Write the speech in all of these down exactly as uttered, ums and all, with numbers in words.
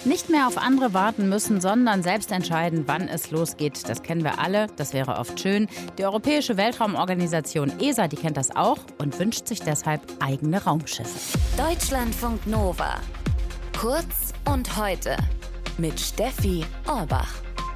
Nicht mehr auf andere warten müssen, sondern selbst entscheiden, wann es losgeht. Das kennen wir alle, das wäre oft schön. Die Europäische Weltraumorganisation E S A, die kennt das auch und wünscht sich deshalb eigene Raumschiffe. Deutschlandfunk Nova. Kurz und heute mit Steffi Orbach.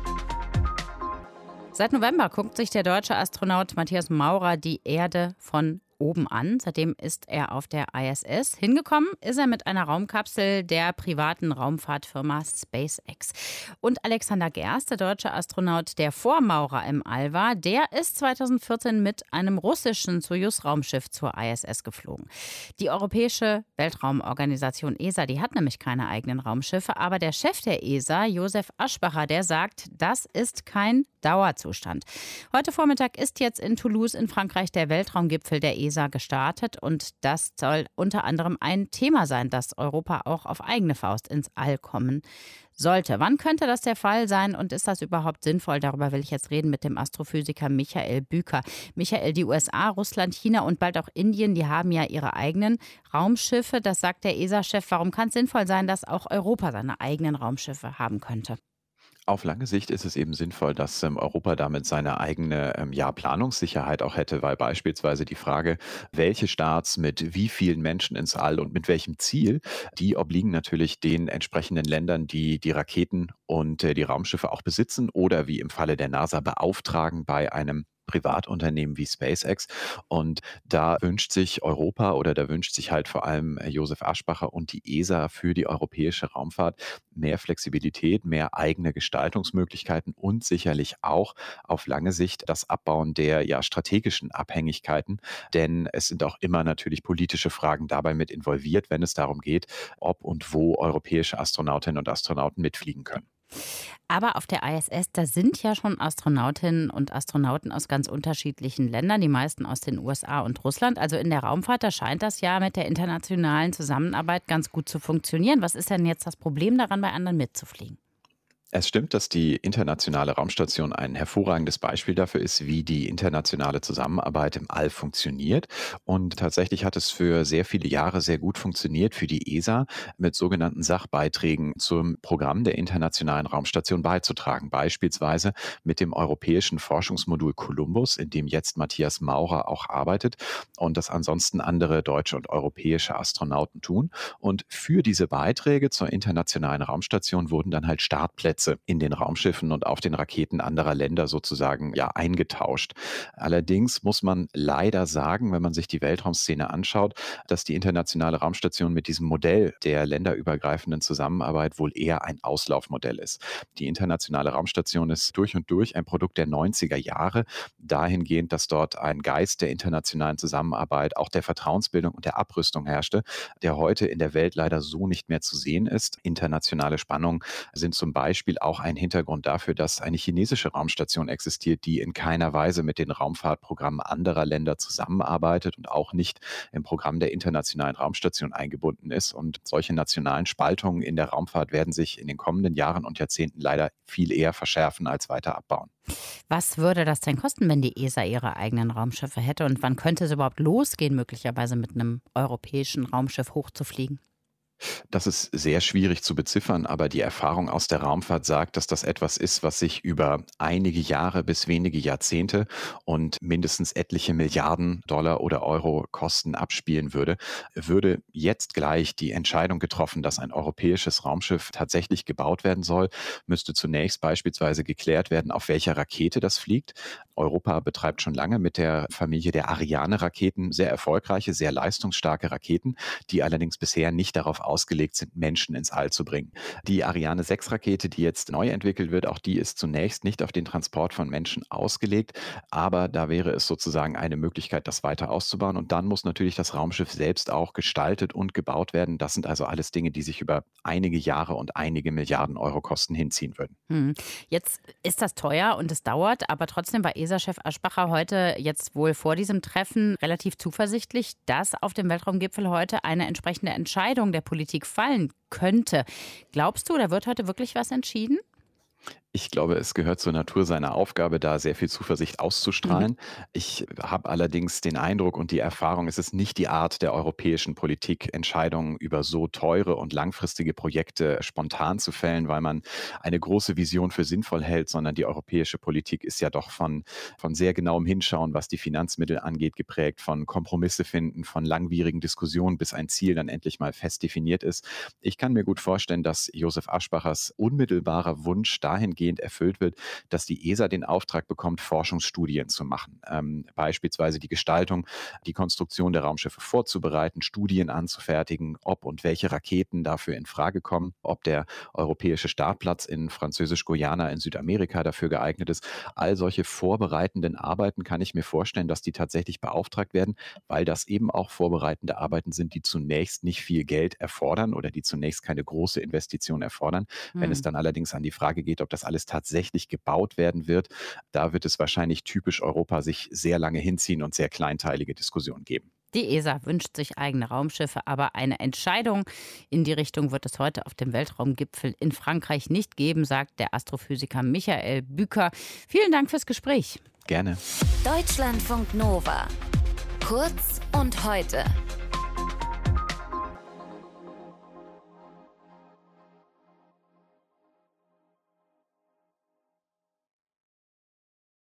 Seit November guckt sich der deutsche Astronaut Matthias Maurer die Erde von oben an. Seitdem ist er auf der I S S. Hingekommen ist er mit einer Raumkapsel der privaten Raumfahrtfirma SpaceX. Und Alexander Gerst, der deutsche Astronaut, der vor Maurer im All war, der ist zweitausendvierzehn mit einem russischen Sojus-Raumschiff zur I S S geflogen. Die Europäische Weltraumorganisation E S A, die hat nämlich keine eigenen Raumschiffe, aber der Chef der E S A, Josef Aschbacher, der sagt, das ist kein Dauerzustand. Heute Vormittag ist jetzt in Toulouse in Frankreich der Weltraumgipfel der E S A gestartet und das soll unter anderem ein Thema sein, dass Europa auch auf eigene Faust ins All kommen sollte. Wann könnte das der Fall sein und ist das überhaupt sinnvoll? Darüber will ich jetzt reden mit dem Astrophysiker Michael Büker. Michael, die U S A, Russland, China und bald auch Indien, die haben ja ihre eigenen Raumschiffe. Das sagt der E S A-Chef. Warum kann es sinnvoll sein, dass auch Europa seine eigenen Raumschiffe haben könnte? Auf lange Sicht ist es eben sinnvoll, dass ähm, Europa damit seine eigene ähm, ja, Planungssicherheit auch hätte, weil beispielsweise die Frage, welche Starts mit wie vielen Menschen ins All und mit welchem Ziel, die obliegen natürlich den entsprechenden Ländern, die die Raketen und äh, die Raumschiffe auch besitzen oder wie im Falle der NASA beauftragen bei einem Privatunternehmen wie SpaceX. Und da wünscht sich Europa oder da wünscht sich halt vor allem Josef Aschbacher und die E S A für die europäische Raumfahrt mehr Flexibilität, mehr eigene Gestaltungsmöglichkeiten und sicherlich auch auf lange Sicht das Abbauen der ja strategischen Abhängigkeiten. Denn es sind auch immer natürlich politische Fragen dabei mit involviert, wenn es darum geht, ob und wo europäische Astronautinnen und Astronauten mitfliegen können. Aber auf der I S S, da sind ja schon Astronautinnen und Astronauten aus ganz unterschiedlichen Ländern, die meisten aus den U S A und Russland. Also in der Raumfahrt, da scheint das ja mit der internationalen Zusammenarbeit ganz gut zu funktionieren. Was ist denn jetzt das Problem daran, bei anderen mitzufliegen? Es stimmt, dass die internationale Raumstation ein hervorragendes Beispiel dafür ist, wie die internationale Zusammenarbeit im All funktioniert. Und tatsächlich hat es für sehr viele Jahre sehr gut funktioniert für die E S A, mit sogenannten Sachbeiträgen zum Programm der internationalen Raumstation beizutragen. Beispielsweise mit dem europäischen Forschungsmodul Columbus, in dem jetzt Matthias Maurer auch arbeitet und das ansonsten andere deutsche und europäische Astronauten tun. Und für diese Beiträge zur internationalen Raumstation wurden dann halt Startplätze in den Raumschiffen und auf den Raketen anderer Länder sozusagen ja eingetauscht. Allerdings muss man leider sagen, wenn man sich die Weltraumszene anschaut, dass die internationale Raumstation mit diesem Modell der länderübergreifenden Zusammenarbeit wohl eher ein Auslaufmodell ist. Die internationale Raumstation ist durch und durch ein Produkt der neunziger Jahre, dahingehend, dass dort ein Geist der internationalen Zusammenarbeit, auch der Vertrauensbildung und der Abrüstung herrschte, der heute in der Welt leider so nicht mehr zu sehen ist. Internationale Spannungen sind zum Beispiel auch ein Hintergrund dafür, dass eine chinesische Raumstation existiert, die in keiner Weise mit den Raumfahrtprogrammen anderer Länder zusammenarbeitet und auch nicht im Programm der internationalen Raumstation eingebunden ist. Und solche nationalen Spaltungen in der Raumfahrt werden sich in den kommenden Jahren und Jahrzehnten leider viel eher verschärfen als weiter abbauen. Was würde das denn kosten, wenn die E S A ihre eigenen Raumschiffe hätte? Und wann könnte es überhaupt losgehen, möglicherweise mit einem europäischen Raumschiff hochzufliegen? Das ist sehr schwierig zu beziffern, aber die Erfahrung aus der Raumfahrt sagt, dass das etwas ist, was sich über einige Jahre bis wenige Jahrzehnte und mindestens etliche Milliarden Dollar oder Euro Kosten abspielen würde. Würde jetzt gleich die Entscheidung getroffen, dass ein europäisches Raumschiff tatsächlich gebaut werden soll, müsste zunächst beispielsweise geklärt werden, auf welcher Rakete das fliegt. Europa betreibt schon lange mit der Familie der Ariane-Raketen sehr erfolgreiche, sehr leistungsstarke Raketen, die allerdings bisher nicht darauf ausgelegt sind, Menschen ins All zu bringen. Die Ariane sechs Rakete, die jetzt neu entwickelt wird, auch die ist zunächst nicht auf den Transport von Menschen ausgelegt, aber da wäre es sozusagen eine Möglichkeit, das weiter auszubauen. Und dann muss natürlich das Raumschiff selbst auch gestaltet und gebaut werden. Das sind also alles Dinge, die sich über einige Jahre und einige Milliarden Euro Kosten hinziehen würden. Hm. Jetzt ist das teuer und es dauert, aber trotzdem war E S A-Chef Aschbacher heute jetzt wohl vor diesem Treffen relativ zuversichtlich, dass auf dem Weltraumgipfel heute eine entsprechende Entscheidung der Politik fallen könnte. Glaubst du, da wird heute wirklich was entschieden? Ich glaube, es gehört zur Natur seiner Aufgabe, da sehr viel Zuversicht auszustrahlen. Mhm. Ich habe allerdings den Eindruck und die Erfahrung, es ist nicht die Art der europäischen Politik, Entscheidungen über so teure und langfristige Projekte spontan zu fällen, weil man eine große Vision für sinnvoll hält, sondern die europäische Politik ist ja doch von, von sehr genauem Hinschauen, was die Finanzmittel angeht, geprägt, von Kompromisse finden, von langwierigen Diskussionen, bis ein Ziel dann endlich mal fest definiert ist. Ich kann mir gut vorstellen, dass Josef Aschbachers unmittelbarer Wunsch dahingehend erfüllt wird, dass die E S A den Auftrag bekommt, Forschungsstudien zu machen. Ähm, beispielsweise die Gestaltung, die Konstruktion der Raumschiffe vorzubereiten, Studien anzufertigen, ob und welche Raketen dafür in Frage kommen, ob der europäische Startplatz in Französisch-Guyana in Südamerika dafür geeignet ist. All solche vorbereitenden Arbeiten kann ich mir vorstellen, dass die tatsächlich beauftragt werden, weil das eben auch vorbereitende Arbeiten sind, die zunächst nicht viel Geld erfordern oder die zunächst keine große Investition erfordern. Wenn es Hm. dann allerdings an die Frage geht, ob das alles tatsächlich gebaut werden wird, da wird es wahrscheinlich typisch Europa sich sehr lange hinziehen und sehr kleinteilige Diskussionen geben. Die E S A wünscht sich eigene Raumschiffe, aber eine Entscheidung in die Richtung wird es heute auf dem Weltraumgipfel in Frankreich nicht geben, sagt der Astrophysiker Michael Büker. Vielen Dank fürs Gespräch. Gerne. Deutschlandfunk Nova. Kurz und heute.